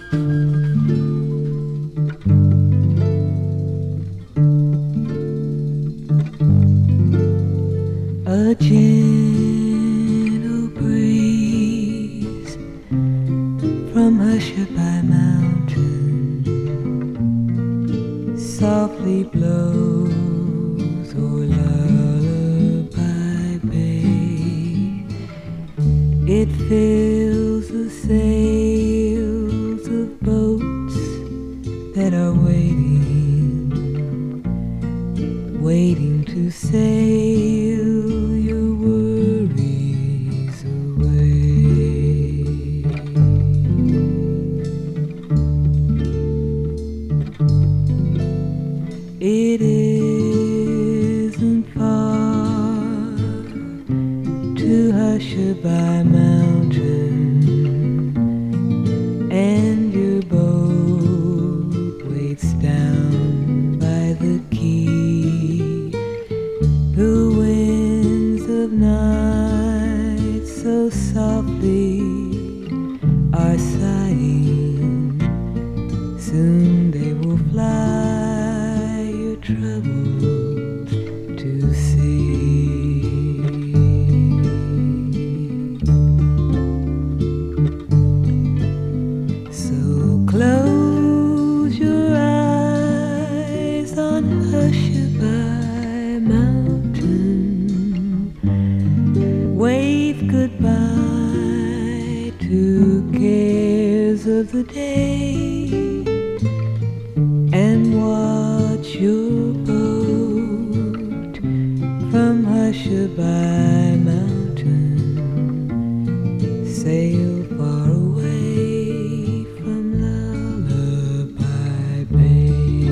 A gentle breeze from Hushabye Mountain softly blows o'er Lullaby Bay. It fills the sails of boats that are waiting to sail your worries away. It isn't far to Hushabye Mountain, and your boat waits down by the quay. The winds of night so softly are sighing. Soon they will fly your troubles to sea. So close your eyes on Hushabye Mountain. Wave goodbye to cares of the day, and watch your boat from Hushabye Mountain sail far away from Lullaby Bay.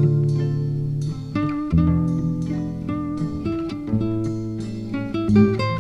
Thank you.